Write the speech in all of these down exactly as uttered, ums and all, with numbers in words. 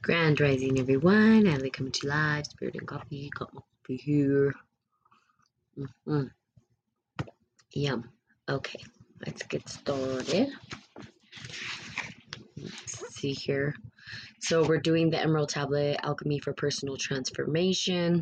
Grand Rising, everyone. Adley coming to you live. Spirit and coffee. Got my coffee here. Mm-hmm. Yum. Okay, let's get started. Let's see here. So we're doing the Emerald Tablet Alchemy for Personal Transformation.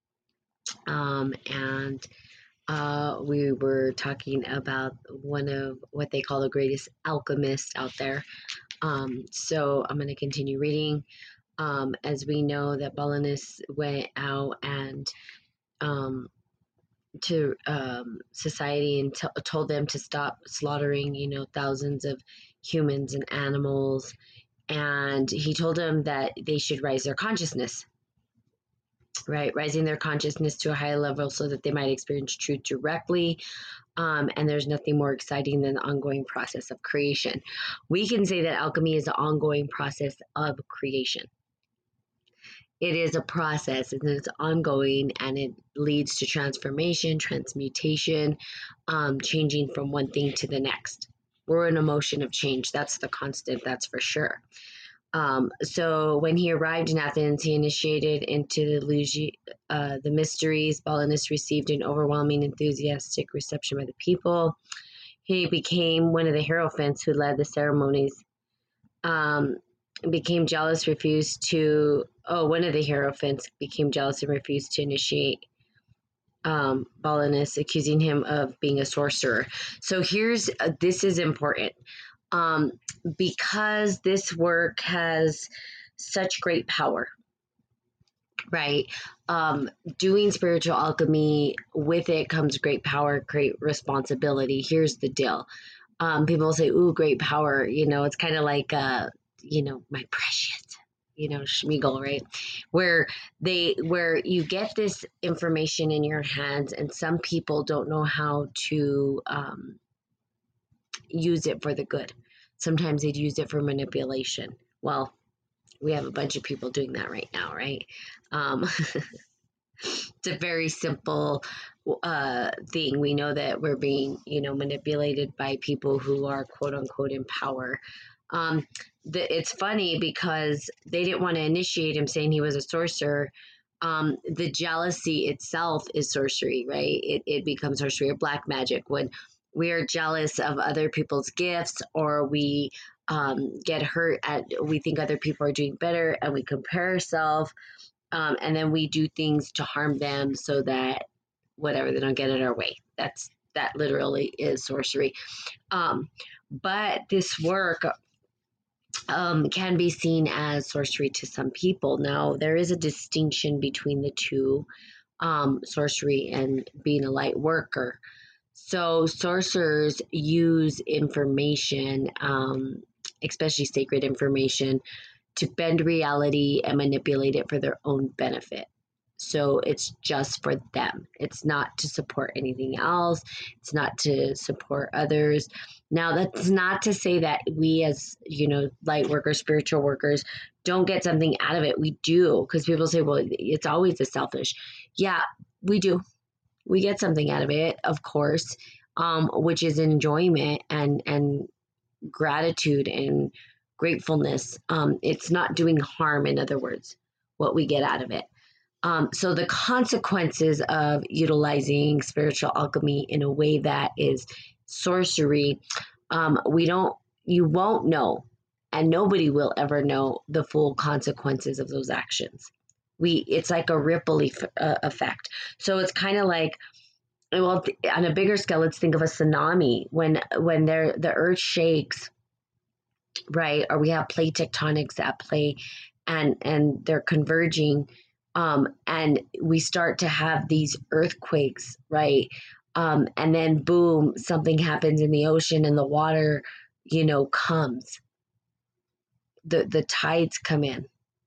Um, and uh, we were talking about one of what they call the greatest alchemist out there. Um, so I'm going to continue reading. Um, as we know that Balinus went out and um, to um, society and t- told them to stop slaughtering, you know, thousands of humans and animals. And he told them that they should raise their consciousness, right? Rising their consciousness to a higher level so that they might experience truth directly. Um, and there's nothing more exciting than the ongoing process of creation. We can say that alchemy is the ongoing process of creation. It is a process and it's ongoing, and it leads to transformation, transmutation, um, changing from one thing to the next. We're in a motion of change. That's the constant, that's for sure. Um, so when he arrived in Athens, he initiated into the, Lugi, uh, the mysteries. Balinus received an overwhelming enthusiastic reception by the people. He became one of the Hierophants who led the ceremonies. Um, became jealous, refused to, oh, one of the Hierophants became jealous and refused to initiate um, Balinus, accusing him of being a sorcerer. So here's, uh, this is important. Um, because this work has such great power, right? Um, doing spiritual alchemy, with it comes great power, great responsibility. Here's the deal. Um, people say, ooh, great power. You know, it's kind of like, uh, you know, my precious, you know, Schmiegel, right? Where they, where you get this information in your hands, and some people don't know how to um, use it for the good. Sometimes they'd use it for manipulation. Well, we have a bunch of people doing that right now, right? Um, it's a very simple uh, thing. We know that we're being, you know, manipulated by people who are quote unquote in power. Um, the, it's funny because they didn't want to initiate him, saying he was a sorcerer. Um, the jealousy itself is sorcery, right? It, it becomes sorcery or black magic when we are jealous of other people's gifts, or we um, get hurt at, we think other people are doing better and we compare ourselves. Um, and then we do things to harm them so that whatever, they don't get in our way. That's, that literally is sorcery. Um, but this work um, can be seen as sorcery to some people. Now, there is a distinction between the two, um, sorcery and being a light worker. So sorcerers use information, um, especially sacred information, to bend reality and manipulate it for their own benefit. So it's just for them. It's not to support anything else. It's not to support others. Now, that's not to say that we as, you know, light workers, spiritual workers, don't get something out of it. We do, because people say, well, it's always the selfish. Yeah, we do. We get something out of it, of course, um, which is enjoyment and, and gratitude and gratefulness. Um, it's not doing harm, in other words, what we get out of it. Um, so the consequences of utilizing spiritual alchemy in a way that is sorcery, um, we don't, you won't know, and nobody will ever know the full consequences of those actions. We, it's like a ripple e- uh, effect. So it's kind of like, well, on a bigger scale, let's think of a tsunami. When when there the earth shakes, right, or we have plate tectonics at play, and and they're converging, um, and we start to have these earthquakes, right, um, and then boom, something happens in the ocean, and the water, you know, comes. The the tides come in.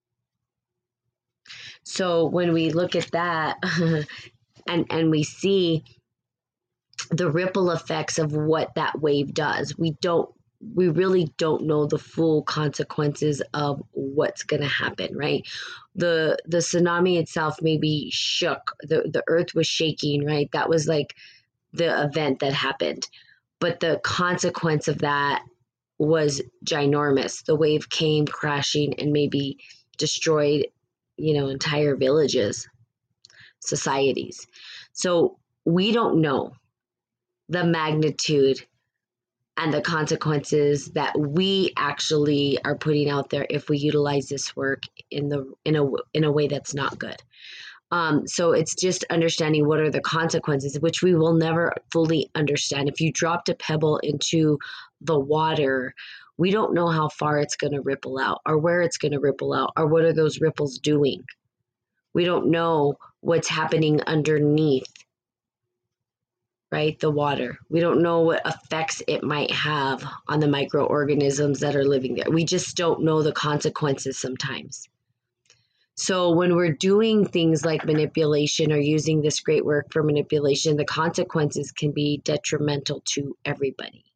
So when we look at that, and and we see the ripple effects of what that wave does, we don't we really don't know the full consequences of what's going to happen, right? The the tsunami itself maybe shook, the the earth was shaking, right? That was like the event that happened. But the consequence of that was ginormous. The wave came crashing and maybe destroyed, you know, entire villages, societies. So we don't know the magnitude and the consequences that we actually are putting out there if we utilize this work in the in a in a way that's not good. Um, so it's just understanding what are the consequences, which we will never fully understand. If you dropped a pebble into the water, we don't know how far it's going to ripple out, or where it's going to ripple out, or what are those ripples doing. We don't know what's happening underneath, right? The water. We don't know what effects it might have on the microorganisms that are living there. We just don't know the consequences sometimes. So when we're doing things like manipulation or using this great work for manipulation, the consequences can be detrimental to everybody.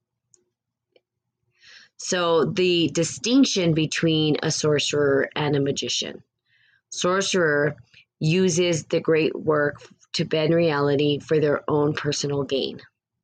So the distinction between a sorcerer and a magician. Sorcerer uses the great work to bend reality for their own personal gain.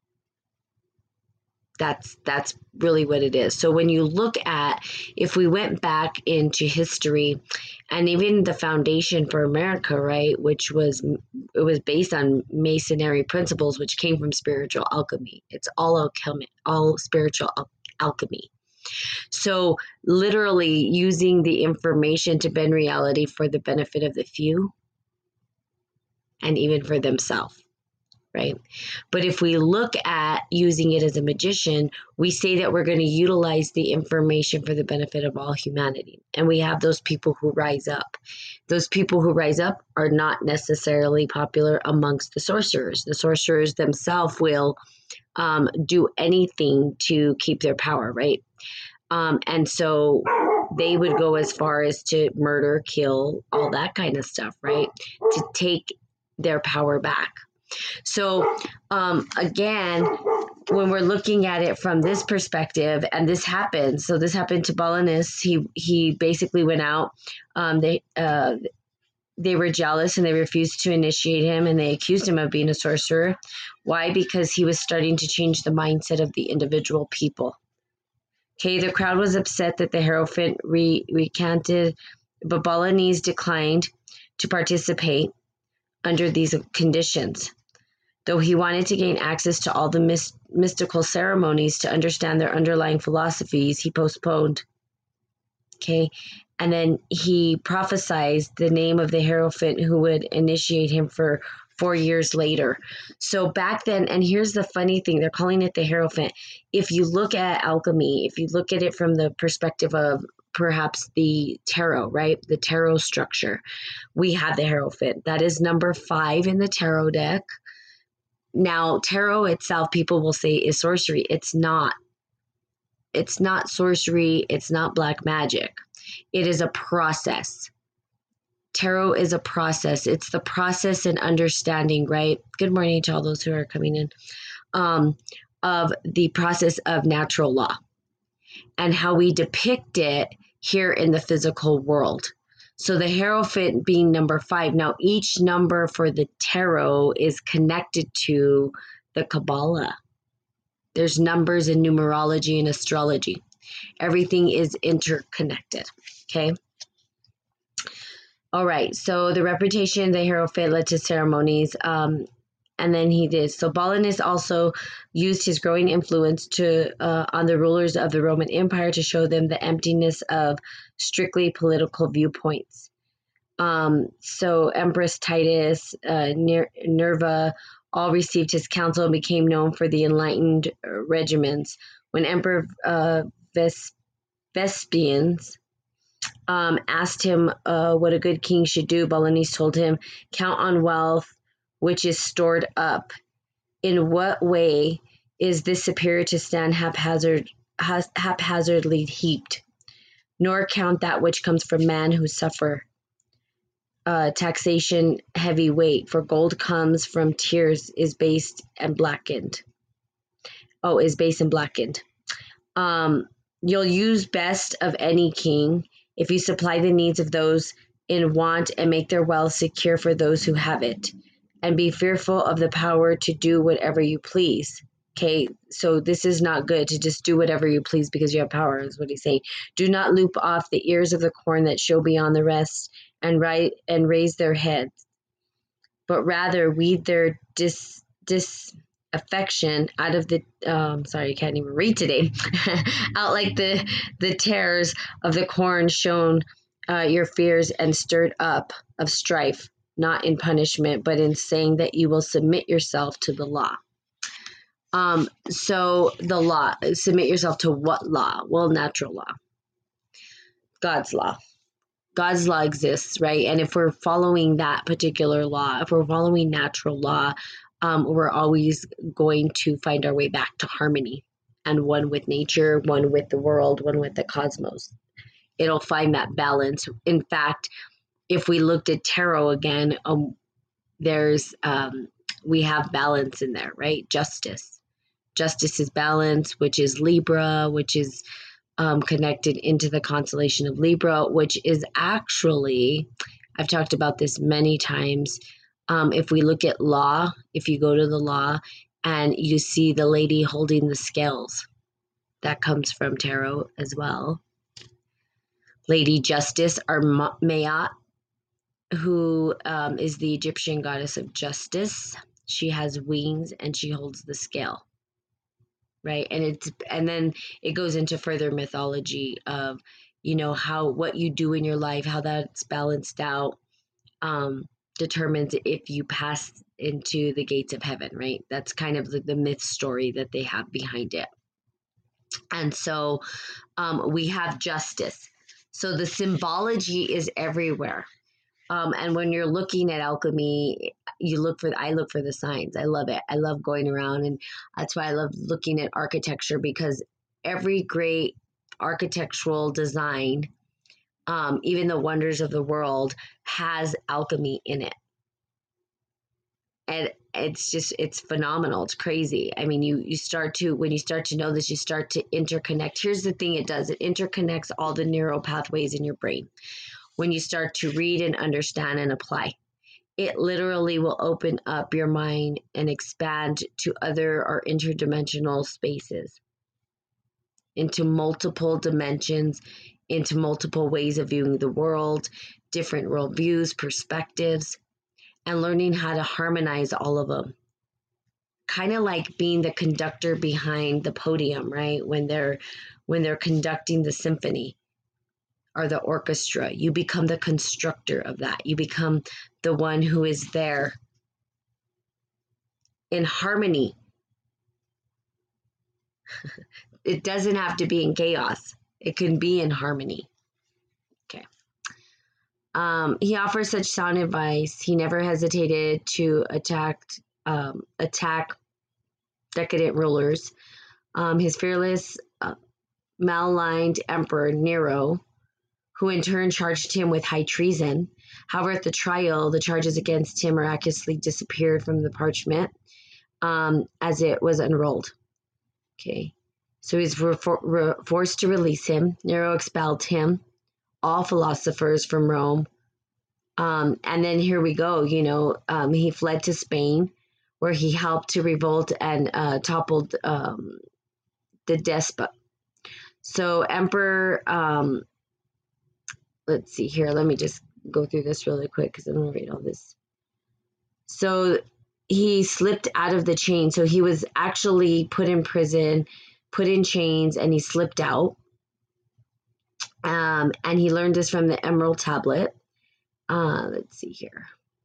That's that's really what it is. So when you look at, if we went back into history, and even the foundation for America, right, which was it was based on Masonry principles, which came from spiritual alchemy. It's all alchemy, all spiritual al- alchemy. So literally using the information to bend reality for the benefit of the few, and even for themselves. Right? But if we look at using it as a magician, we say that we're going to utilize the information for the benefit of all humanity. And we have those people who rise up. Those people who rise up are not necessarily popular amongst the sorcerers. The sorcerers themselves will um, do anything to keep their power, right? Um, and so they would go as far as to murder, kill, all that kind of stuff, right? To take their power back. So um, again, when we're looking at it from this perspective, and this happened, so this happened to Balanis. He he basically went out. Um, they uh, they were jealous and they refused to initiate him, and they accused him of being a sorcerer. Why? Because he was starting to change the mindset of the individual people. Okay, the crowd was upset that the Hierophant re- recanted, but Balanis declined to participate under these conditions. Though he wanted to gain access to all the myst- mystical ceremonies to understand their underlying philosophies, he postponed. Okay. And then he prophesied the name of the Hierophant who would initiate him for four years later. So back then, and here's the funny thing, they're calling it the Hierophant. If you look at alchemy, if you look at it from the perspective of perhaps the tarot, right? The tarot structure, we have the Hierophant. That is number five in the tarot deck. Now, tarot itself, people will say, is sorcery. It's not. It's not sorcery. It's not black magic. It is a process. Tarot is a process. It's the process and understanding, right? Good morning to all those who are coming in. Um, of the process of natural law and how we depict it here in the physical world. So the Hierophant being number five. Now, each number for the tarot is connected to the Kabbalah. There's numbers in numerology and astrology. Everything is interconnected, okay? All right, so the reputation of the Hierophant led to ceremonies, um, and then he did. So Balanis also used his growing influence to uh, on the rulers of the Roman Empire to show them the emptiness of strictly political viewpoints. Um, so Empress Titus, uh, Ner- Nerva, all received his counsel and became known for the enlightened regimens. When Emperor uh, Ves- Vespasian um, asked him uh, what a good king should do, Balanis told him, count on wealth which is stored up. In what way is this superior to stand haphazard, haphazardly heaped? Nor count that which comes from man who suffer uh, taxation heavy weight, for gold comes from tears, is based and blackened. Oh, is based and blackened. Um, you'll use best of any king if you supply the needs of those in want and make their wealth secure for those who have it, and be fearful of the power to do whatever you please. Okay, so this is not good to just do whatever you please because you have power, is what he's saying. Do not loop off the ears of the corn that show beyond the rest and right and raise their heads, but rather weed their dis disaffection out of the um sorry, I can't even read today. Out like the the tares of the corn shown uh, your fears and stirred up of strife, not in punishment, but in saying that you will submit yourself to the law. Um, so the law, submit yourself to what law? Well, natural law, God's law. God's law exists, right? And if we're following that particular law, if we're following natural law, um, we're always going to find our way back to harmony and one with nature, one with the world, one with the cosmos. It'll find that balance. In fact, if we looked at tarot again, um, there's um, we have balance in there, right? Justice. Justice is balance, which is Libra, which is um, connected into the constellation of Libra, which is actually, I've talked about this many times. Um, if we look at law, if you go to the law and you see the lady holding the scales, that comes from tarot as well. Lady Justice, or Maat, who um, is the Egyptian goddess of justice. She has wings and she holds the scale. Right. And it's, and then it goes into further mythology of, you know, how, what you do in your life, how that's balanced out, um, determines if you pass into the gates of heaven, right? That's kind of the, the myth story that they have behind it. And so, um, we have justice. So the symbology is everywhere. Um, and when you're looking at alchemy, you look for, I look for the signs. I love it. I love going around. And that's why I love looking at architecture, because every great architectural design, um, even the wonders of the world, has alchemy in it. And it's just, it's phenomenal. It's crazy. I mean, you, you start to, when you start to know this, you start to interconnect. Here's the thing it does. It interconnects all the neural pathways in your brain. When you start to read and understand and apply, it literally will open up your mind and expand to other or interdimensional spaces, into multiple dimensions, into multiple ways of viewing the world, different worldviews, perspectives, and learning how to harmonize all of them. Kind of like being the conductor behind the podium, right? When they're when they're conducting the symphony or the orchestra, you become the constructor of that. You become the one who is there in harmony. It doesn't have to be in chaos. It can be in harmony. Okay. Um, he offers such sound advice. He never hesitated to attack, um, attack decadent rulers. Um, his fearless, uh, maligned emperor Nero, who in turn charged him with high treason. However, at the trial, the charges against him miraculously disappeared from the parchment um, as it was unrolled. Okay, so he was re- re- forced to release him. Nero expelled him, all philosophers from Rome. Um, and then here we go, you know, um, he fled to Spain, where he helped to revolt and uh, toppled um, the despot. So Emperor... Um, let's see here. Let me just go through this really quick because I don't want to read all this. So he slipped out of the chain. So he was actually put in prison, put in chains, and he slipped out. Um, and he learned this from the Emerald Tablet. Uh, let's see here.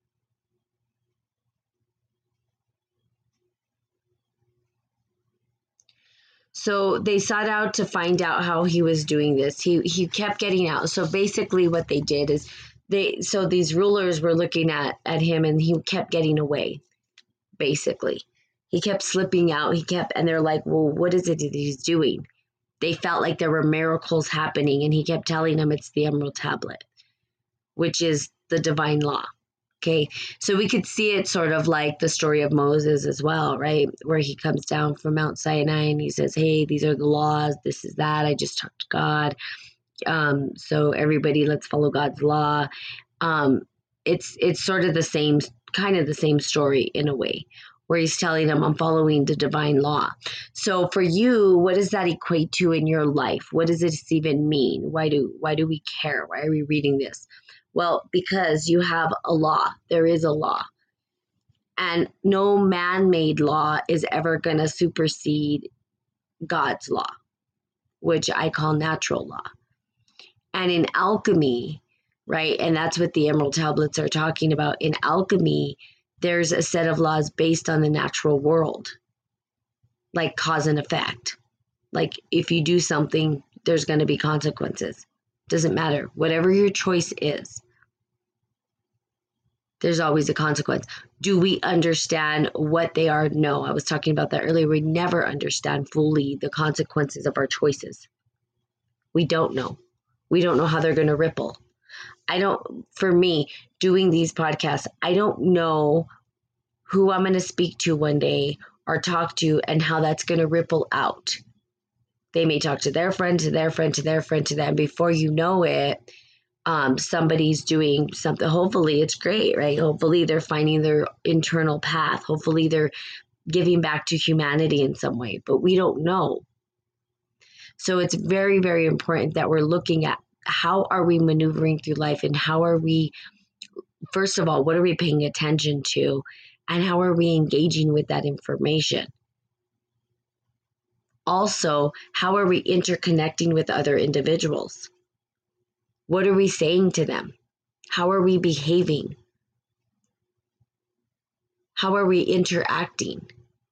So they sought out to find out how he was doing this. He he kept getting out. So basically what they did is they so these rulers were looking at, at him and he kept getting away, basically. He kept slipping out. He kept, and they're like, well, what is it that he's doing? They felt like there were miracles happening, and he kept telling them it's the Emerald Tablet, which is the divine law. Okay, so we could see it sort of like the story of Moses as well, right? Where he comes down from Mount Sinai and he says, hey, these are the laws, this is that, I just talked to God. Um, so everybody, let's follow God's law. Um, it's it's sort of the same, kind of the same story in a way, where he's telling them, I'm following the divine law. So for you, what does that equate to in your life? What does this even mean? Why do why do we care? Why are we reading this? Well, because you have a law. There is a law. And no man-made law is ever going to supersede God's law, which I call natural law. And in alchemy, right, and that's what the Emerald Tablets are talking about. In alchemy, there's a set of laws based on the natural world, like cause and effect. Like if you do something, there's going to be consequences. Doesn't matter. Whatever your choice is, there's always a consequence. Do we understand what they are? No, I was talking about that earlier. We never understand fully the consequences of our choices. We don't know. We don't know how they're going to ripple. I don't, for me, doing these podcasts, I don't know who I'm going to speak to one day or talk to and how that's going to ripple out. They may talk to their friend, to their friend, to their friend, to them. Before you know it, um, somebody's doing something. Hopefully it's great, right? Hopefully they're finding their internal path. Hopefully they're giving back to humanity in some way, but we don't know. So it's very, very important that we're looking at how are we maneuvering through life and how are we, first of all, what are we paying attention to and how are we engaging with that information? Also, how are we interconnecting with other individuals? What are we saying to them? How are we behaving? How are we interacting?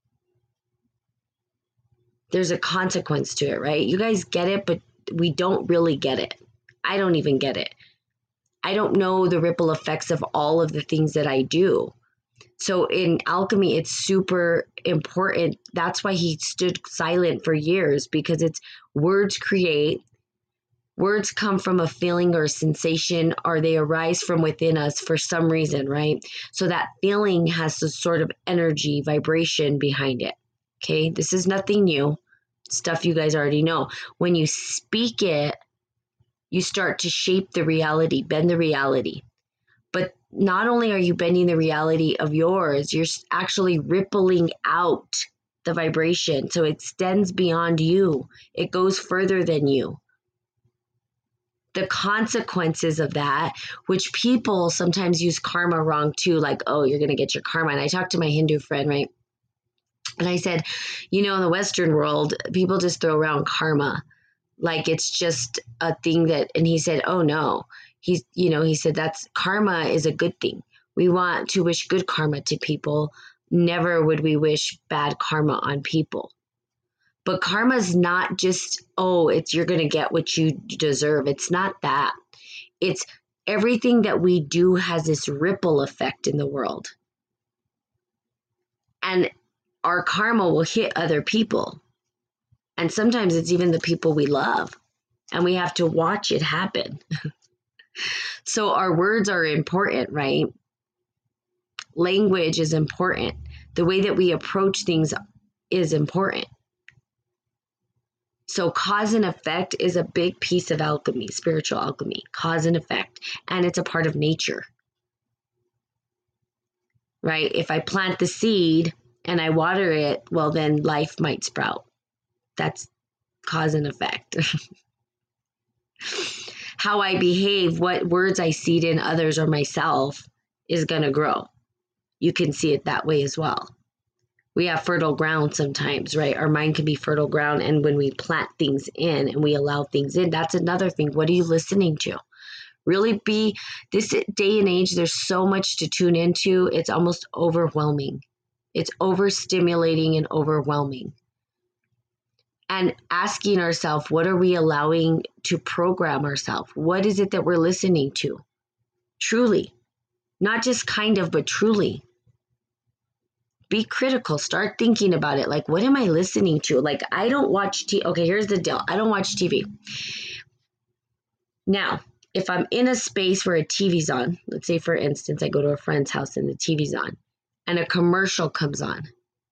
There's a consequence to it, right? You guys get it, but we don't really get it. I don't even get it. I don't know the ripple effects of all of the things that I do. So in alchemy, it's super important. That's why he stood silent for years, because it's words create. Words come from a feeling or a sensation, or they arise from within us for some reason, right? So that feeling has some sort of energy, vibration behind it. Okay, this is nothing new. Stuff you guys already know. When you speak it, you start to shape the reality, bend the reality. But not only are you bending the reality of yours, you're actually rippling out the vibration. So it extends beyond you. It goes further than you. The consequences of that, which people sometimes use karma wrong too, like, oh, you're going to get your karma. And I talked to my Hindu friend, right? And I said, you know, in the Western world, people just throw around karma like it's just a thing that, and he said, oh no, he's, you know, he said, that's karma is a good thing. We want to wish good karma to people. Never would we wish bad karma on people. But karma is not just, oh, it's, you're going to get what you deserve. It's not that. It's everything that we do has this ripple effect in the world. And our karma will hit other people. And sometimes it's even the people we love. And we have to watch it happen. So our words are important, right? Language is important. The way that we approach things is important. So cause and effect is a big piece of alchemy, spiritual alchemy, cause and effect. And it's a part of nature, right? If I plant the seed and I water it, well, then life might sprout. That's cause and effect. How I behave, what words I seed in others or myself is going to grow. You can see it that way as well. We have fertile ground sometimes, right? Our mind can be fertile ground. And when we plant things in and we allow things in, that's another thing. What are you listening to? Really be, this day and age, there's so much to tune into. It's almost overwhelming. It's overstimulating and overwhelming. And asking ourselves, what are we allowing to program ourselves? What is it that we're listening to? Truly. Not just kind of, but truly. Be critical. Start thinking about it. Like, what am I listening to? Like, I don't watch T V. Okay, here's the deal. I don't watch T V. Now, if I'm in a space where a T V's on, let's say, for instance, I go to a friend's house and the T V's on, and a commercial comes on,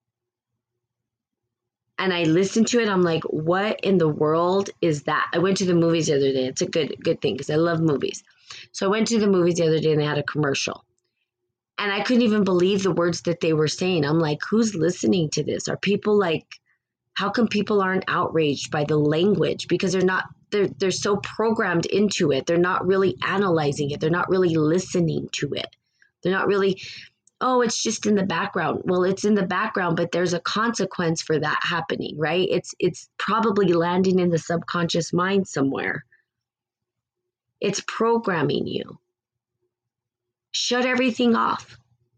and I listen to it, I'm like, what in the world is that? I went to the movies the other day. It's a good good thing because I love movies. So I went to the movies the other day and they had a commercial. And I couldn't even believe the words that they were saying. I'm like, who's listening to this? Are people like, how come people aren't outraged by the language? Because they're not, they're, they're so programmed into it. They're not really analyzing it. They're not really listening to it. They're not really, oh, it's just in the background. Well, it's in the background, but there's a consequence for that happening, right? It's, it's probably landing in the subconscious mind somewhere. It's programming you. Shut everything off.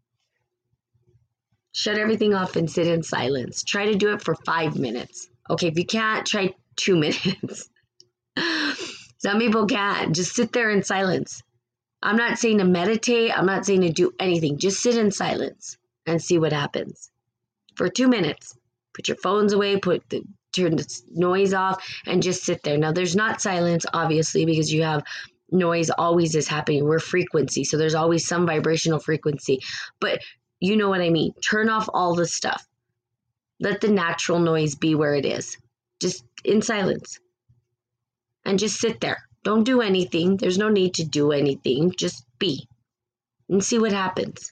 Shut everything off and sit in silence. Try to do it for five minutes. Okay, if you can't, try two minutes. Some people can't. Just sit there in silence. I'm not saying to meditate. I'm not saying to do anything. Just sit in silence and see what happens for two minutes. Put your phones away, put the, turn the noise off, and just sit there. Now, there's not silence, obviously, because you have noise always is happening. We're frequency, so there's always some vibrational frequency. But you know what I mean. Turn off all the stuff. Let the natural noise be where it is. Just in silence. And just sit there. Don't do anything. There's no need to do anything. Just be. And see what happens.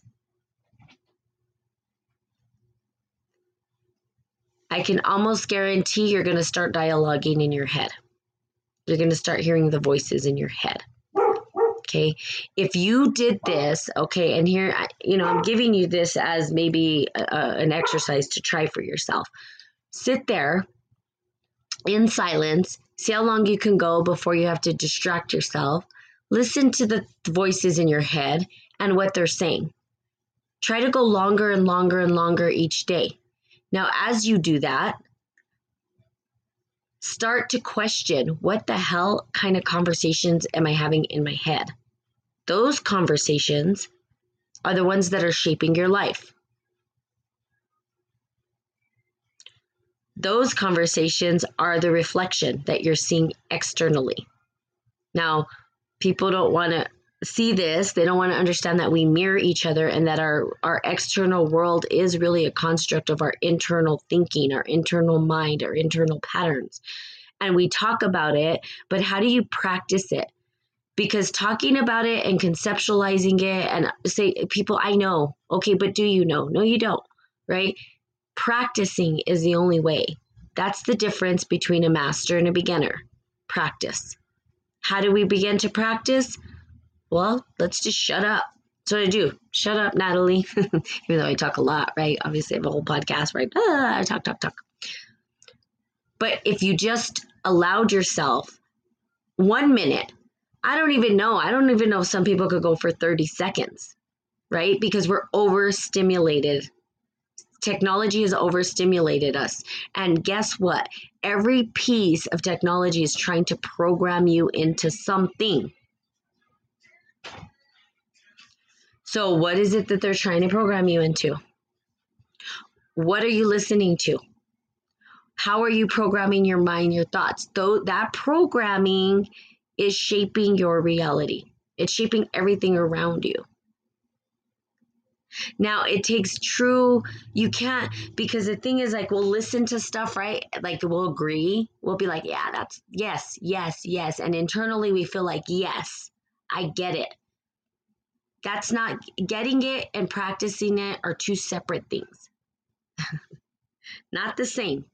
I can almost guarantee you're going to start dialoguing in your head. You're going to start hearing the voices in your head. Okay, if you did this, okay, and here, you know, I'm giving you this as maybe a, an exercise to try for yourself. Sit there in silence, see how long you can go before you have to distract yourself. Listen to the voices in your head and what they're saying. Try to go longer and longer and longer each day. Now, as you do that, start to question, what the hell kind of conversations am I having in my head? Those conversations are the ones that are shaping your life. Those conversations are the reflection that you're seeing externally. Now, people don't want to see this. They don't want to understand that we mirror each other and that our, our external world is really a construct of our internal thinking, our internal mind, our internal patterns. And we talk about it, but how do you practice it? Because talking about it and conceptualizing it and say, people, I know. Okay, but do you know? No, you don't, right? Practicing is the only way. That's the difference between a master and a beginner. Practice. How do we begin to practice? Well, let's just shut up. That's what I do. Shut up, Natalie. Even though I talk a lot, right? Obviously, I have a whole podcast where I, ah, I talk, talk, talk. But if you just allowed yourself one minute, I don't even know. I don't even know if some people could go for thirty seconds, right? Because we're overstimulated. Technology has overstimulated us. And guess what? Every piece of technology is trying to program you into something. So what is it that they're trying to program you into? What are you listening to? How are you programming your mind, your thoughts? Though that programming is shaping your reality. It's shaping everything around you. Now, it takes true, you can't, because the thing is like, we'll listen to stuff, right? Like we'll agree. We'll be like, yeah, that's, yes, yes, yes. And internally we feel like, yes, I get it. That's not, getting it and practicing it are two separate things. Not the same.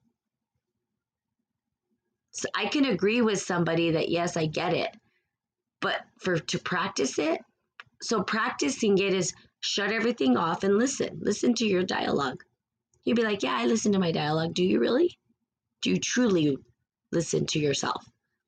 So I can agree with somebody that, yes, I get it. But for to practice it, so practicing it is shut everything off and listen. Listen to your dialogue. You'd be like, yeah, I listen to my dialogue. Do you really? Do you truly listen to yourself?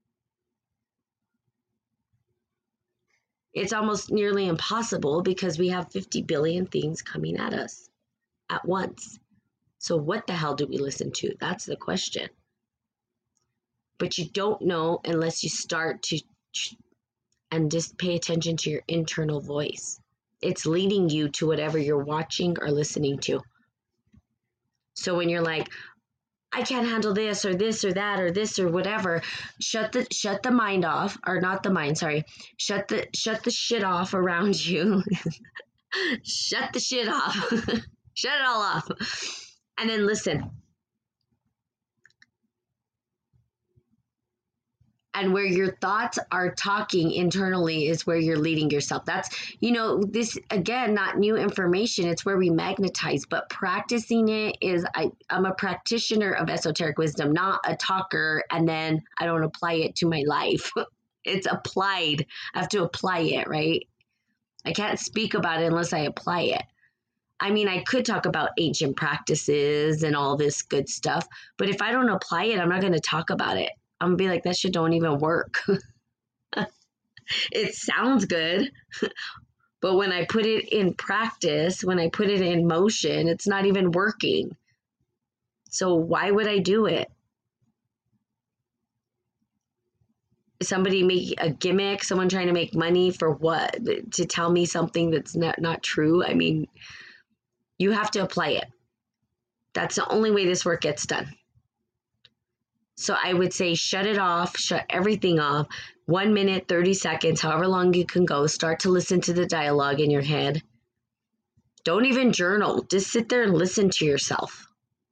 It's almost nearly impossible because we have fifty billion things coming at us at once. So what the hell do we listen to? That's the question. But you don't know unless you start to and just pay attention to your internal voice. It's leading you to whatever you're watching or listening to. So when you're like, I can't handle this or this or that or this or whatever, shut the shut the mind off, or not the mind, sorry. Shut the shut the shit off around you. Shut the shit off. Shut it all off. And then listen. And where your thoughts are talking internally is where you're leading yourself. That's, you know, this again, not new information. It's where we magnetize, but practicing it is, I, I'm a practitioner of esoteric wisdom, not a talker. And then I don't apply it to my life. It's applied. I have to apply it, right? I can't speak about it unless I apply it. I mean, I could talk about ancient practices and all this good stuff, but if I don't apply it, I'm not going to talk about it. I'm gonna be like, that shit don't even work. It sounds good, but when I put it in practice, when I put it in motion, it's not even working. So why would I do it? Somebody make a gimmick, someone trying to make money for what? To tell me something that's not, not true? I mean, you have to apply it. That's the only way this work gets done. So I would say shut it off, shut everything off. One minute, thirty seconds, however long you can go. Start to listen to the dialogue in your head. Don't even journal. Just sit there and listen to yourself.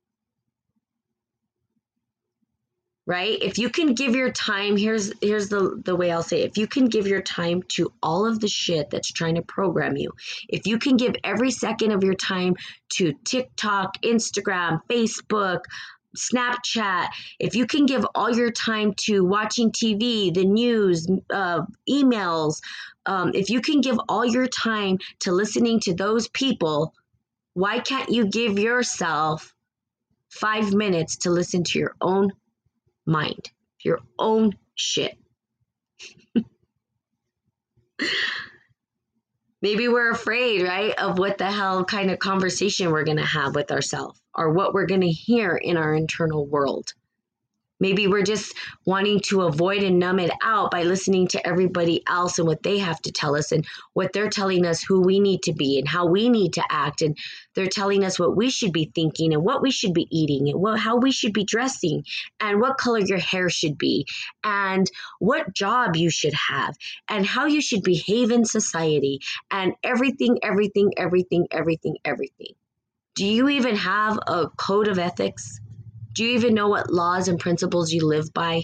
Right? If you can give your time, here's here's the, the way I'll say it. If you can give your time to all of the shit that's trying to program you, if you can give every second of your time to TikTok, Instagram, Facebook, Snapchat, if you can give all your time to watching T V, the news, uh, emails, um, if you can give all your time to listening to those people, why can't you give yourself five minutes to listen to your own mind, your own shit? Maybe we're afraid, right, of what the hell kind of conversation we're going to have with ourselves or what we're going to hear in our internal world. Maybe we're just wanting to avoid and numb it out by listening to everybody else and what they have to tell us and what they're telling us who we need to be and how we need to act. And they're telling us what we should be thinking and what we should be eating and what, how we should be dressing and what color your hair should be and what job you should have and how you should behave in society and everything, everything, everything, everything, everything. Do you even have a code of ethics? Do you even know what laws and principles you live by?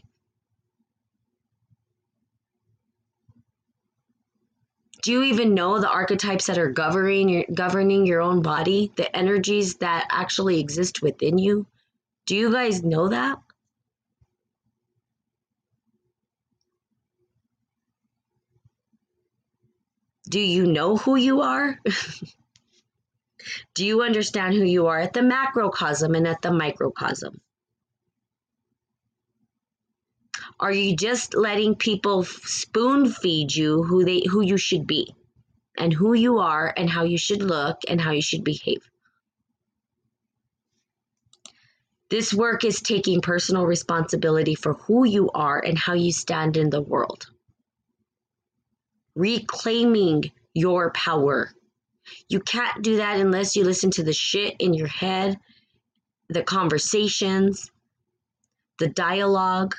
Do you even know the archetypes that are governing your, governing your own body, the energies that actually exist within you? Do you guys know that? Do you know who you are? Do you understand who you are at the macrocosm and at the microcosm? Are you just letting people spoon feed you who they who you should be and who you are and how you should look and how you should behave? This work is taking personal responsibility for who you are and how you stand in the world. Reclaiming your power. You can't do that unless you listen to the shit in your head, the conversations, the dialogue.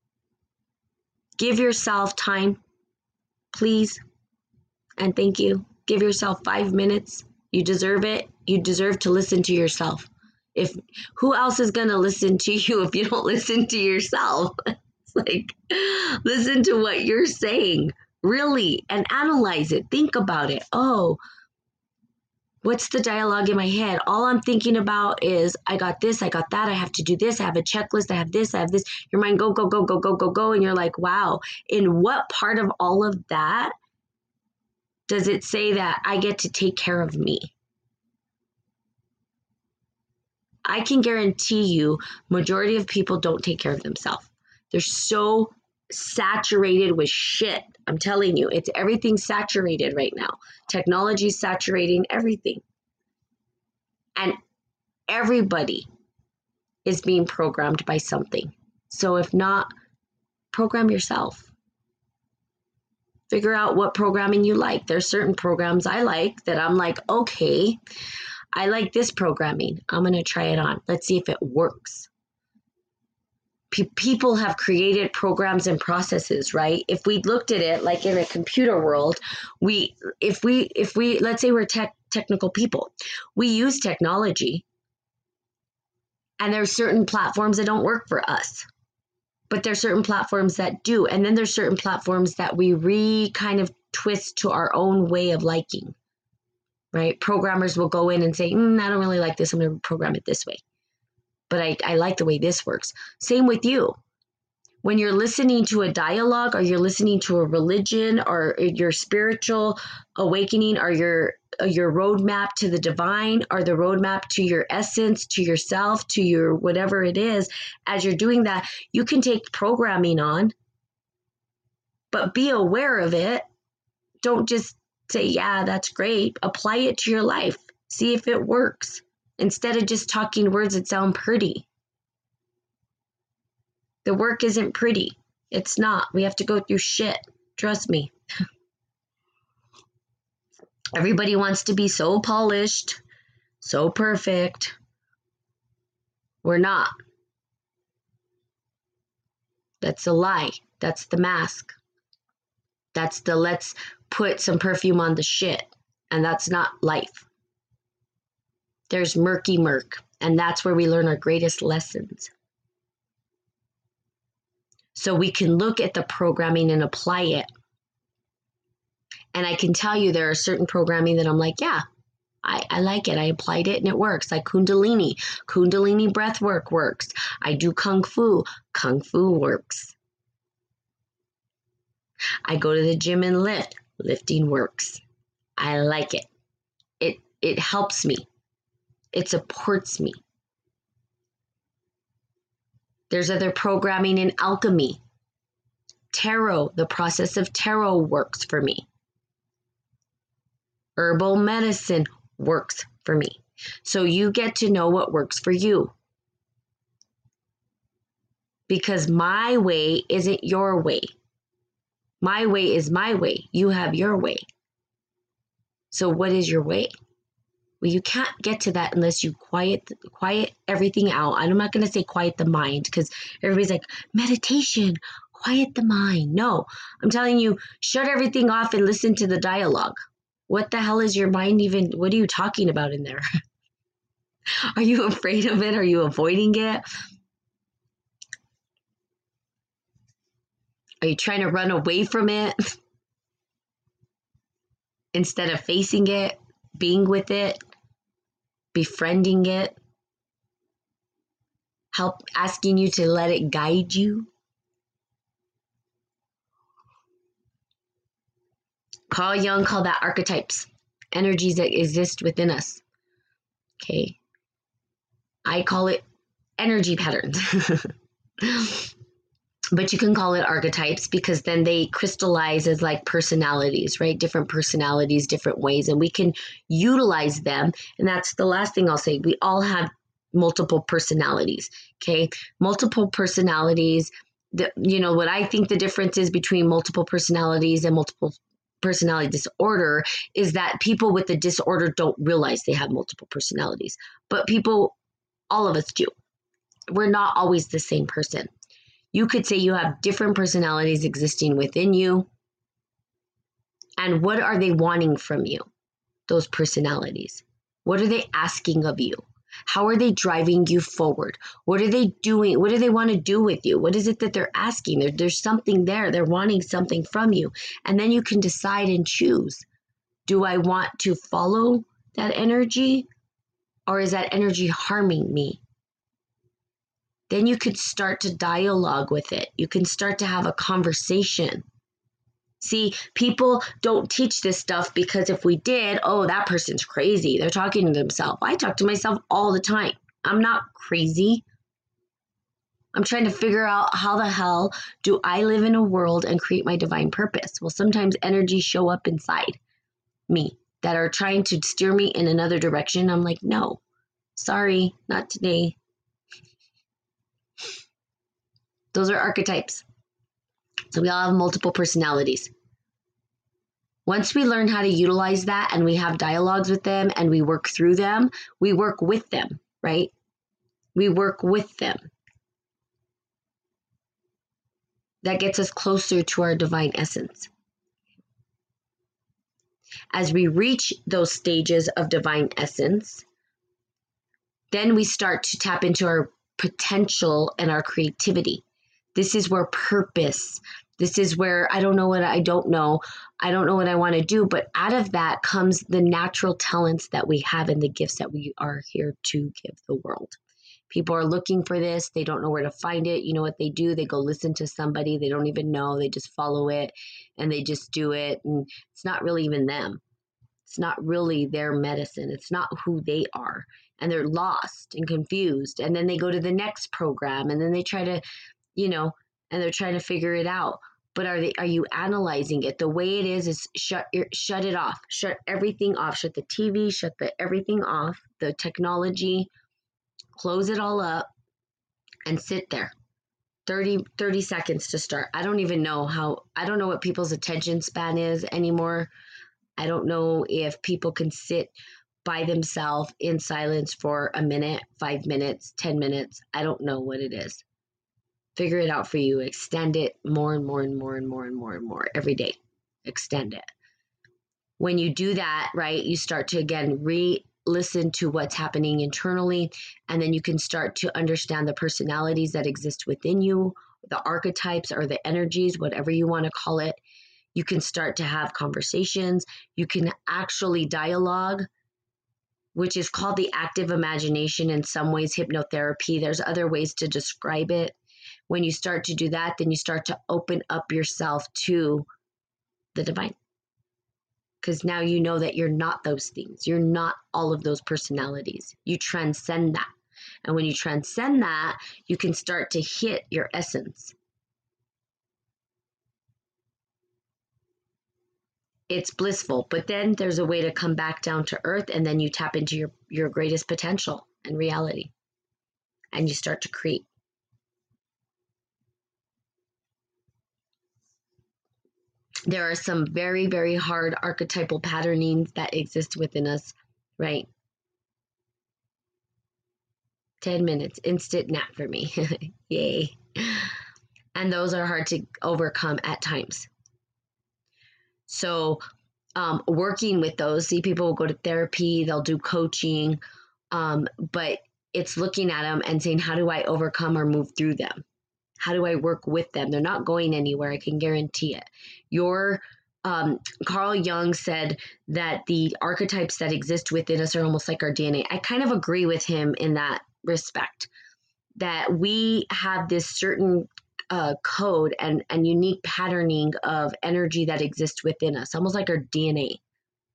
Give yourself time, please, and thank you. Give yourself five minutes. You deserve it. You deserve to listen to yourself. If who else is going to listen to you if you don't listen to yourself? It's like, listen to what you're saying, really, and analyze it. Think about it. Oh, what's the dialogue in my head? All I'm thinking about is, I got this, I got that, I have to do this, I have a checklist, I have this, I have this. Your mind go, go, go, go, go, go, go. And you're like, wow, in what part of all of that does it say that I get to take care of me? I can guarantee you, majority of people don't take care of themselves. They're so saturated with shit. I'm telling you, it's everything saturated right now. Technology is saturating everything. And everybody is being programmed by something. So if not, program yourself. Figure out what programming you like. There's certain programs I like that I'm like, okay, I like this programming. I'm going to try it on. Let's see if it works. P- people have created programs and processes, right? If we looked at it like in a computer world, we, if we, if we, let's say we're tech, technical people, we use technology and there's certain platforms that don't work for us. But there's certain platforms that do. And then there's certain platforms that we re kind of twist to our own way of liking, right? Programmers will go in and say, mm, I don't really like this. I'm going to program it this way. But I, I like the way this works. Same with you. When you're listening to a dialogue, or you're listening to a religion, or your spiritual awakening, or your your roadmap to the divine, or the roadmap to your essence, to yourself, to your whatever it is, as you're doing that, you can take programming on, but be aware of it. Don't just say, yeah, that's great. Apply it to your life. See if it works, instead of just talking words that sound pretty. The work isn't pretty. It's not. We have to go through shit. Trust me. Everybody wants to be so polished, so perfect. We're not. That's a lie. That's the mask. That's the let's put some perfume on the shit. And that's not life. There's murky murk. And that's where we learn our greatest lessons. So we can look at the programming and apply it. And I can tell you there are certain programming that I'm like, yeah, I, I like it. I applied it and it works. Like Kundalini. Kundalini breath work works. I do Kung Fu. Kung Fu works. I go to the gym and lift. Lifting works. I like it. It it helps me. It supports me. There's other programming in alchemy. Tarot, the process of tarot works for me. Herbal medicine works for me. So you get to know what works for you. Because my way isn't your way. My way is my way. You have your way. So what is your way? Well, you can't get to that unless you quiet quiet everything out. I'm not going to say quiet the mind, because everybody's like, meditation, quiet the mind. No, I'm telling you, shut everything off and listen to the dialogue. What the hell is your mind even? What are you talking about in there? Are you afraid of it? Are you avoiding it? Are you trying to run away from it instead of facing it, being with it, befriending it, help asking you to let it guide you? Carl Jung called that archetypes, energies that exist within us. Okay. I call it energy patterns. But you can call it archetypes, because then they crystallize as like personalities, right? Different personalities, different ways, and we can utilize them. And that's the last thing I'll say. We all have multiple personalities, okay? Multiple personalities. The, you know, what I think the difference is between multiple personalities and multiple personality disorder is that people with the disorder don't realize they have multiple personalities. But people, all of us do. We're not always the same person. You could say you have different personalities existing within you. And what are they wanting from you? Those personalities. What are they asking of you? How are they driving you forward? What are they doing? What do they want to do with you? What is it that they're asking? There, there's something there. They're wanting something from you. And then you can decide and choose. Do I want to follow that energy? Or is that energy harming me? Then you could start to dialogue with it. You can start to have a conversation. See, people don't teach this stuff because if we did, oh, that person's crazy. They're talking to themselves. I talk to myself all the time. I'm not crazy. I'm trying to figure out how the hell do I live in a world and create my divine purpose? Well, sometimes energies show up inside me that are trying to steer me in another direction. I'm like, no, sorry, not today. Those are archetypes. So we all have multiple personalities. Once we learn how to utilize that and we have dialogues with them and we work through them, we work with them, right? We work with them. That gets us closer to our divine essence. As we reach those stages of divine essence, then we start to tap into our potential and our creativity. This is where purpose, this is where I don't know what I don't know. I don't know what I want to do. But out of that comes the natural talents that we have and the gifts that we are here to give the world. People are looking for this. They don't know where to find it. You know what they do? They go listen to somebody. They don't even know. They just follow it and they just do it. And it's not really even them. It's not really their medicine. It's not who they are. And they're lost and confused. And then they go to the next program and then they try to, you know, and they're trying to figure it out. But are they, are you analyzing it? The way it is is shut shut it off. Shut everything off. Shut the T V, shut the everything off, the technology, close it all up and sit there. thirty, thirty seconds to start. I don't even know how, I don't know what people's attention span is anymore. I don't know if people can sit by themselves in silence for a minute, five minutes, ten minutes. I don't know what it is. Figure it out for you. Extend it more and more and more and more and more and more every day. Extend it. When you do that, right, you start to, again, re-listen to what's happening internally, and then you can start to understand the personalities that exist within you, the archetypes or the energies, whatever you want to call it. You can start to have conversations. You can actually dialogue, which is called the active imagination in some ways, hypnotherapy. There's other ways to describe it. When you start to do that, then you start to open up yourself to the divine. Because now you know that you're not those things. You're not all of those personalities. You transcend that. And when you transcend that, you can start to hit your essence. It's blissful, but then there's a way to come back down to earth, and then you tap into your, your greatest potential and reality, and you start to create. There are some very, very hard archetypal patternings that exist within us, right? ten minutes, instant nap for me. Yay. And those are hard to overcome at times. So um, working with those, see, people will go to therapy, they'll do coaching, um, but it's looking at them and saying, how do I overcome or move through them? How do I work with them? They're not going anywhere. I can guarantee it. Your um, Carl Jung said that the archetypes that exist within us are almost like our D N A. I kind of agree with him in that respect, that we have this certain uh, code and, and unique patterning of energy that exists within us, almost like our D N A.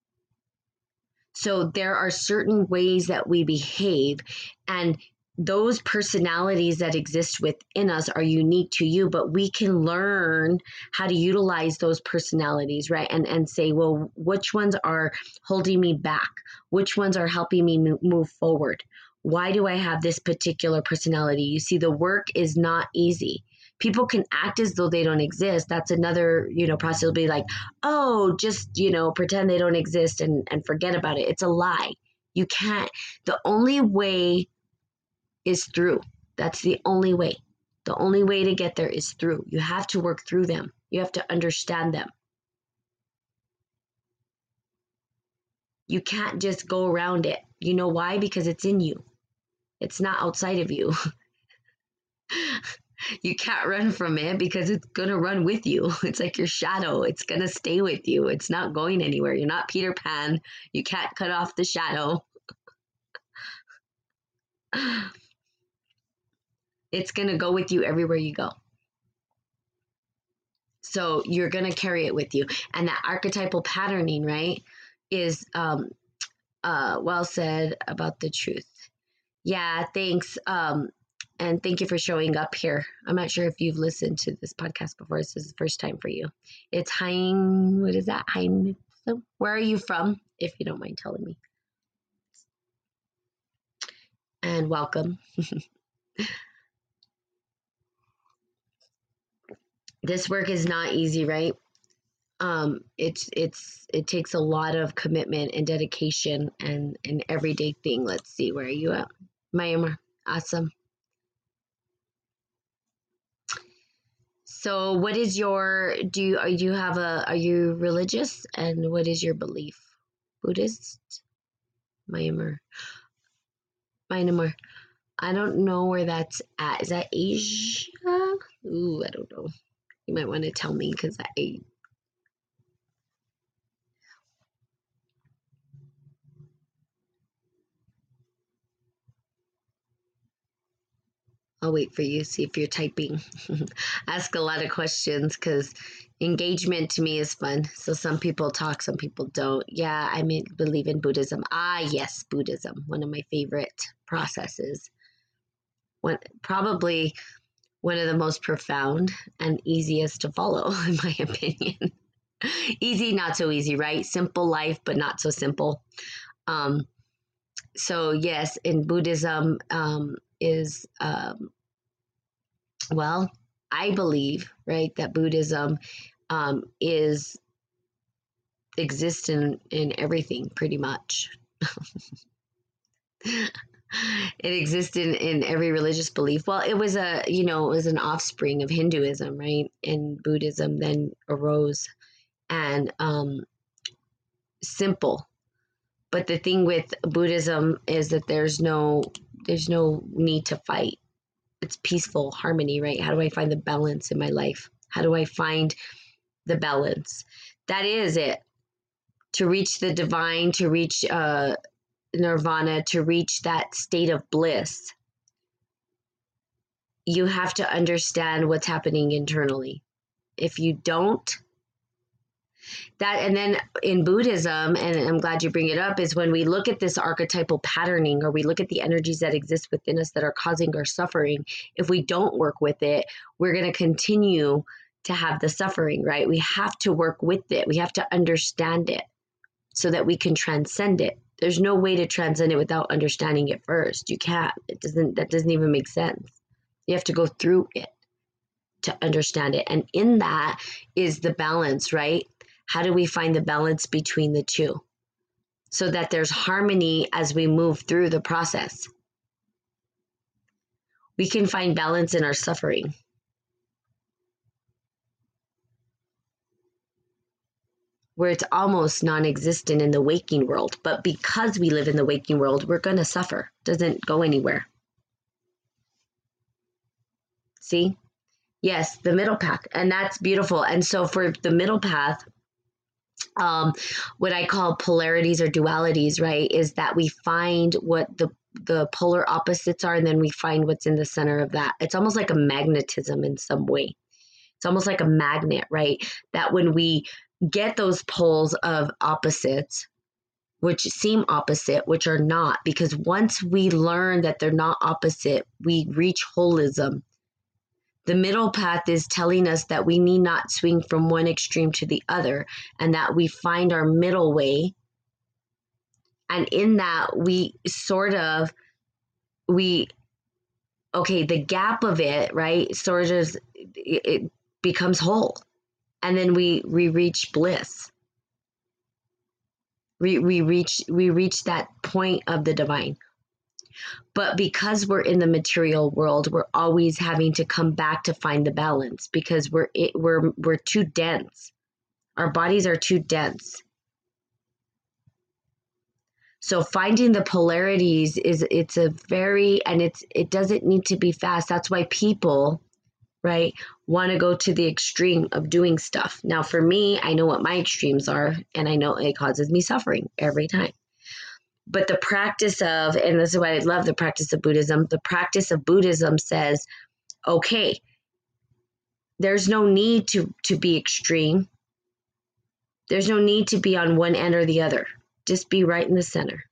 So there are certain ways that we behave, and those personalities that exist within us are unique to you, but we can learn how to utilize those personalities, right? And and say, well, which ones are holding me back? Which ones are helping me move forward? Why do I have this particular personality? You see, the work is not easy. People can act as though they don't exist. That's another, you know, process. It'll be like, oh, just, you know, pretend they don't exist and, and forget about it. It's a lie. You can't. The only way is through. That's the only way. The only way to get there is through. You have to work through them. You have to understand them. You can't just go around it. You know why? Because it's in you. It's not outside of you. You can't run from it because it's going to run with you. It's like your shadow. It's going to stay with you. It's not going anywhere. You're not Peter Pan. You can't cut off the shadow. It's going to go with you everywhere you go. So you're going to carry it with you. And that archetypal patterning, right, is um, uh, well said about the truth. Yeah, thanks. Um, and thank you for showing up here. I'm not sure if you've listened to this podcast before. This is the first time for you. It's Hein, what is that? Hein, where are you from, if you don't mind telling me? And welcome. This work is not easy, right? Um, it's it's it takes a lot of commitment and dedication and an everyday thing. Let's see, where are you at? Myanmar. Awesome. So what is your, do you, are you have a, are you religious, and what is your belief? Buddhist? Myanmar. Myanmar. I don't know where that's at. Is that Asia? Ooh, I don't know. You might want to tell me because I I'll wait for you, see if you're typing. Ask a lot of questions because engagement to me is fun. So some people talk, some people don't. Yeah, I mean, believe in Buddhism. Ah, yes, Buddhism, one of my favorite processes. One, probably one of the most profound and easiest to follow, in my opinion. Easy, not so easy, right? Simple life, but not so simple. Um, so yes, in Buddhism um, is um, well, I believe, right, that Buddhism um, is exists in, in everything pretty much. It exists in, in every religious belief. Well, it was a, you know, it was an offspring of Hinduism, right? And Buddhism then arose and um, simple. But the thing with Buddhism is that there's no there's no need to fight. It's peaceful harmony, right? How do I find the balance in my life? How do I find the balance? That is it. To reach the divine, to reach uh, nirvana, to reach that state of bliss, you have to understand what's happening internally. If you don't, that, and then in Buddhism, and I'm glad you bring it up, is when we look at this archetypal patterning or we look at the energies that exist within us that are causing our suffering, if we don't work with it, we're going to continue to have the suffering, right? We have to work with it. We have to understand it so that we can transcend it. There's no way to transcend it without understanding it first. You can't. It doesn't, that doesn't even make sense. You have to go through it to understand it. And in that is the balance, right? How do we find the balance between the two so that there's harmony as we move through the process? We can find balance in our suffering. Where it's almost non-existent in the waking world. But because we live in the waking world, we're going to suffer. It doesn't go anywhere. See? Yes, the middle path. And that's beautiful. And so for the middle path, um, what I call polarities or dualities, right, is that we find what the the polar opposites are, and then we find what's in the center of that. It's almost like a magnetism in some way. It's almost like a magnet, right? That when we get those poles of opposites, which seem opposite, which are not, because once we learn that they're not opposite, we reach holism. The middle path is telling us that we need not swing from one extreme to the other and that we find our middle way. And in that, we sort of, we, okay, the gap of it, right, sort of, it becomes whole. And then we, we reach bliss. We, we reach, we reach that point of the divine. But because we're in the material world, we're always having to come back to find the balance because we're it, we're we're too dense. Our bodies are too dense. So finding the polarities is it's a very and it's it doesn't need to be fast. That's why people, right, want to go to the extreme of doing stuff. Now for me, I know what my extremes are and I know it causes me suffering every time. But the practice of, and this is why I love the practice of Buddhism, the practice of Buddhism says, okay, there's no need to, to be extreme. There's no need to be on one end or the other. Just be right in the center.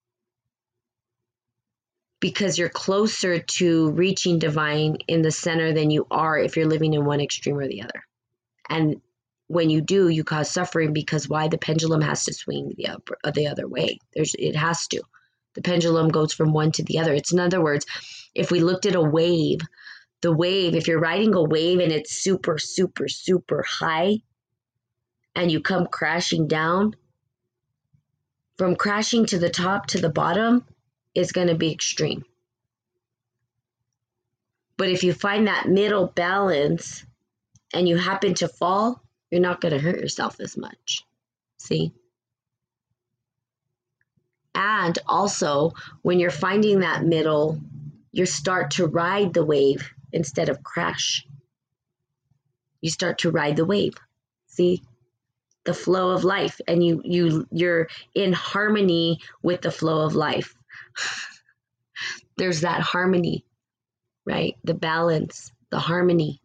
Because you're closer to reaching divine in the center than you are if you're living in one extreme or the other. And when you do, you cause suffering because why? The pendulum has to swing the other, the other way. There's, it has to. The pendulum goes from one to the other. It's in other words, if we looked at a wave, the wave, if you're riding a wave and it's super, super, super high and you come crashing down, from crashing to the top to the bottom is going to be extreme. But if you find that middle balance and you happen to fall, you're not going to hurt yourself as much. See? And also, when you're finding that middle, you start to ride the wave instead of crash. You start to ride the wave. See? The flow of life, and you you you're in harmony with the flow of life. There's that harmony, right? The balance, the harmony.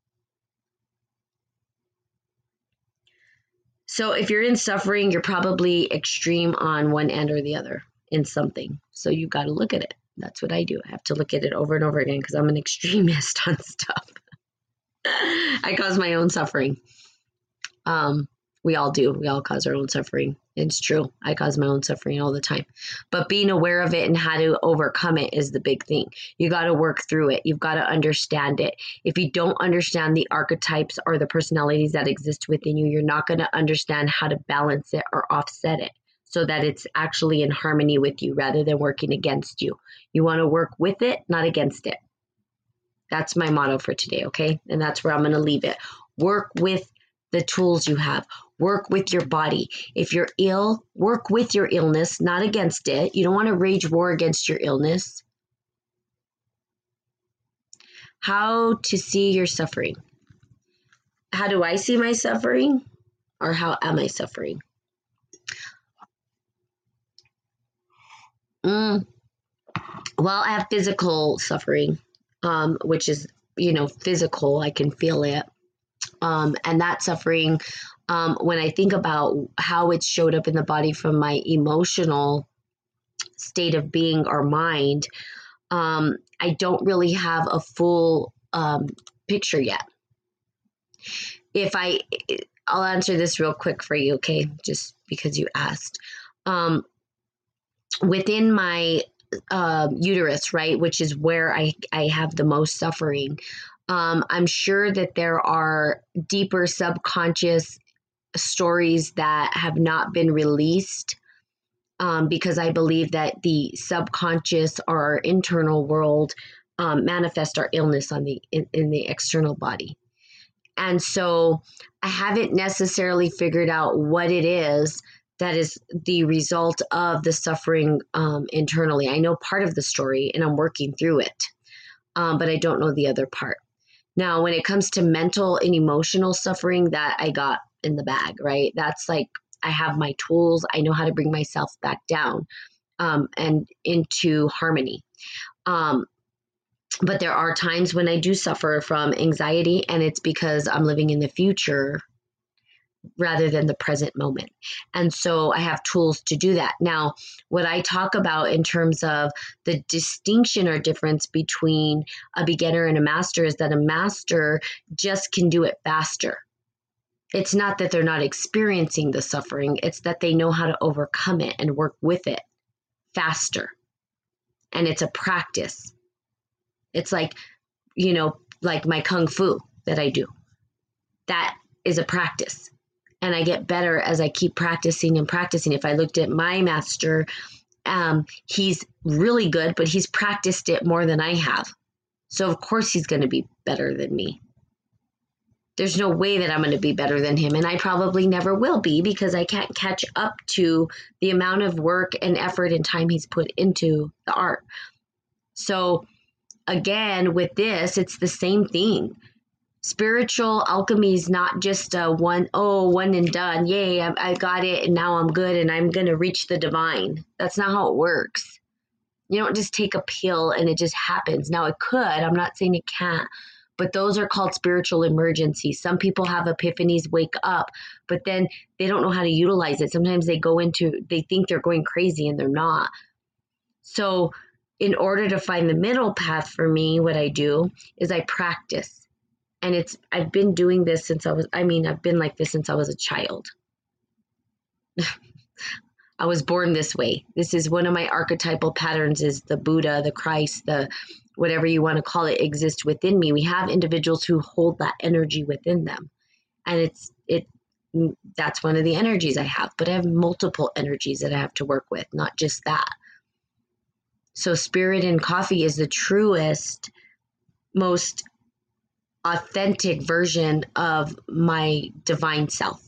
So if you're in suffering, you're probably extreme on one end or the other in something. So you got to look at it. That's what I do. I have to look at it over and over again because I'm an extremist on stuff. I cause my own suffering. Um, we all do. We all cause our own suffering. It's true. I cause my own suffering all the time. But being aware of it and how to overcome it is the big thing. You got to work through it. You've got to understand it. If you don't understand the archetypes or the personalities that exist within you, you're not going to understand how to balance it or offset it so that it's actually in harmony with you rather than working against you. You want to work with it, not against it. That's my motto for today, okay? And that's where I'm going to leave it. Work with the tools you have. Work with your body. If you're ill, work with your illness, not against it. You don't want to rage war against your illness. How to see your suffering. How do I see my suffering? Or how am I suffering? Mm. Well, I have physical suffering, um, which is, you know, physical. I can feel it. Um, and that suffering, um, when I think about how it showed up in the body from my emotional state of being or mind, um, I don't really have a full um, picture yet. If I, I'll answer this real quick for you, okay? Just because you asked. Um, within my uh, uterus, right, which is where I, I have the most suffering, Um, I'm sure that there are deeper subconscious stories that have not been released um, because I believe that the subconscious or our internal world um, manifest our illness on the in, in the external body. And so I haven't necessarily figured out what it is that is the result of the suffering um, internally. I know part of the story and I'm working through it, um, but I don't know the other part. Now, when it comes to mental and emotional suffering, that I got in the bag, right? That's like I have my tools. I know how to bring myself back down um, and into harmony. Um, but there are times when I do suffer from anxiety, and it's because I'm living in the future rather than the present moment. And so I have tools to do that. Now, what I talk about in terms of the distinction or difference between a beginner and a master is that a master just can do it faster. It's not that they're not experiencing the suffering, it's that they know how to overcome it and work with it faster. And it's a practice. It's like, you know, like my Kung Fu that I do. That is a practice. And I get better as I keep practicing and practicing. If I looked at my master, um, he's really good, but he's practiced it more than I have. So of course he's going to be better than me. There's no way that I'm going to be better than him. And I probably never will be because I can't catch up to the amount of work and effort and time he's put into the art. So again, with this, it's the same thing. Spiritual alchemy is not just a one, oh, one and done. Yay, I, I got it and now I'm good and I'm going to reach the divine. That's not how it works. You don't just take a pill and it just happens. Now it could, I'm not saying it can't, but those are called spiritual emergencies. Some people have epiphanies, wake up, but then they don't know how to utilize it. Sometimes they go into, they think they're going crazy and they're not. So in order to find the middle path for me, what I do is I practice. And it's, I've been doing this since I was, I mean, I've been like this since I was a child. I was born this way. This is one of my archetypal patterns is the Buddha, the Christ, the whatever you want to call it exists within me. We have individuals who hold that energy within them. And it's, it, that's one of the energies I have, but I have multiple energies that I have to work with, not just that. So spirit in coffee is the truest, most authentic version of my divine self.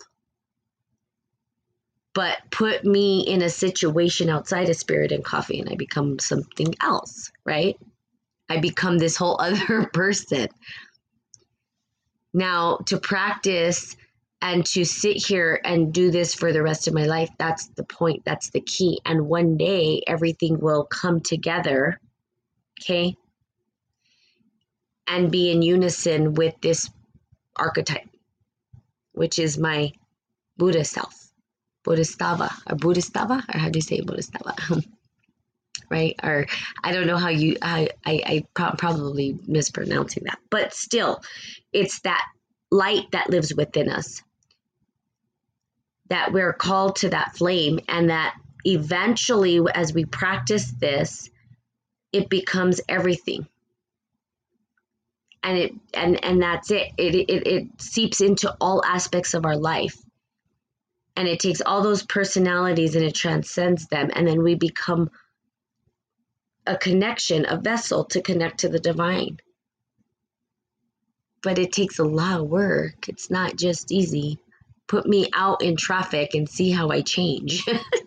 But put me in a situation outside of spirit and coffee and I become something else, right? I become this whole other person. Now, to practice and to sit here and do this for the rest of my life, that's the point. That's the key. And one day, everything will come together, okay, and be in unison with this archetype, which is my Buddha self, Bodhisattva, or Bodhisattva, or how do you say Bodhisattva? Right? Or I don't know how you, I, I, I pro- probably mispronouncing that, but still, it's that light that lives within us, that we're called to that flame, and that eventually, as we practice this, it becomes everything. And it, and, and that's it. It, it, it seeps into all aspects of our life. And it takes all those personalities and it transcends them. And then we become a connection, a vessel to connect to the divine. But it takes a lot of work. It's not just easy. Put me out in traffic and see how I change.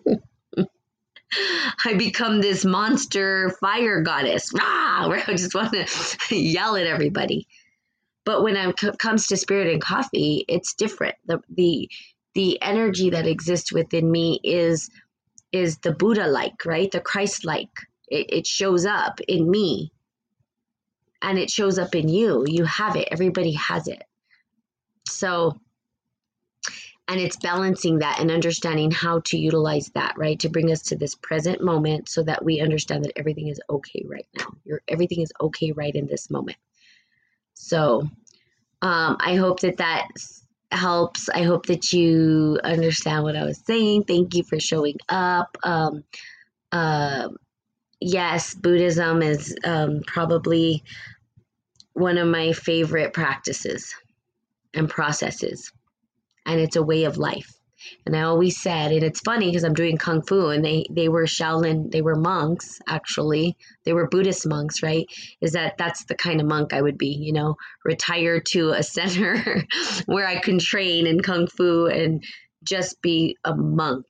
I become this monster fire goddess, rah, where I just want to yell at everybody. But when it comes to spirit and coffee, it's different. The the the energy that exists within me is is the Buddha-like, right? The Christ-like. It, it shows up in me, and it shows up in you. You have it. Everybody has it. So, and it's balancing that and understanding how to utilize that, right? To bring us to this present moment so that we understand that everything is okay right now. Your everything is okay right in this moment. So um, I hope that that helps. I hope that you understand what I was saying. Thank you for showing up. Um, uh, yes, Buddhism is um, probably one of my favorite practices and processes. And it's a way of life. And I always said, and it's funny because I'm doing Kung Fu, and they, they were Shaolin, they were monks, actually. They were Buddhist monks, right? Is that that's the kind of monk I would be, you know, retire to a center where I can train in Kung Fu and just be a monk.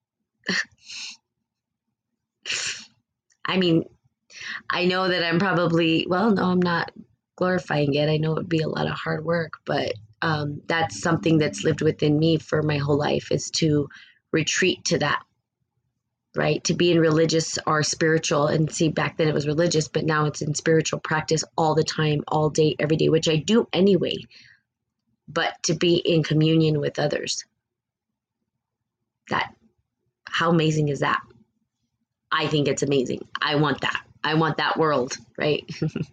I mean, I know that I'm probably, well, no, I'm not glorifying it. I know it would be a lot of hard work, but um, that's something that's lived within me for my whole life, is to retreat to that, right? To be in religious or spiritual, and see, back then it was religious, but now it's in spiritual practice all the time, all day, every day, which I do anyway, but to be in communion with others. That, how amazing is that? I think it's amazing. I want that. I want that world, right?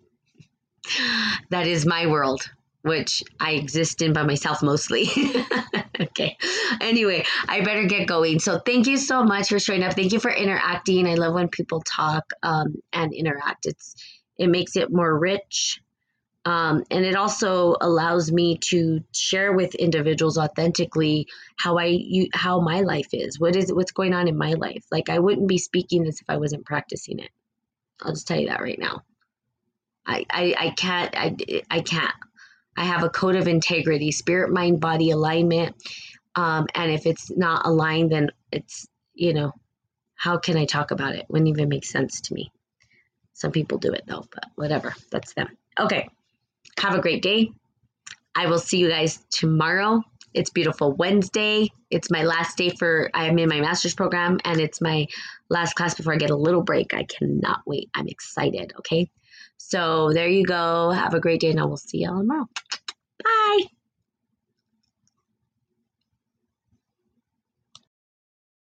That is my world, which I exist in by myself mostly. Okay. Anyway, I better get going. So thank you so much for showing up. Thank you for interacting. I love when people talk um, and interact. It's it makes it more rich. Um, and it also allows me to share with individuals authentically how I you, how my life is. What is what's going on in my life? Like, I wouldn't be speaking this if I wasn't practicing it. I'll just tell you that right now. I, I, I can't, I, I can't. I have a code of integrity, spirit, mind, body alignment. Um, and if it's not aligned, then it's, you know, how can I talk about it? Wouldn't even make sense to me. Some people do it though, but whatever, that's them. Okay. Have a great day. I will see you guys tomorrow. It's beautiful Wednesday. It's my last day for, I'm in my master's program, and it's my last class before I get a little break. I cannot wait. I'm excited. Okay. So there you go. Have a great day, and I will see y'all tomorrow. Bye.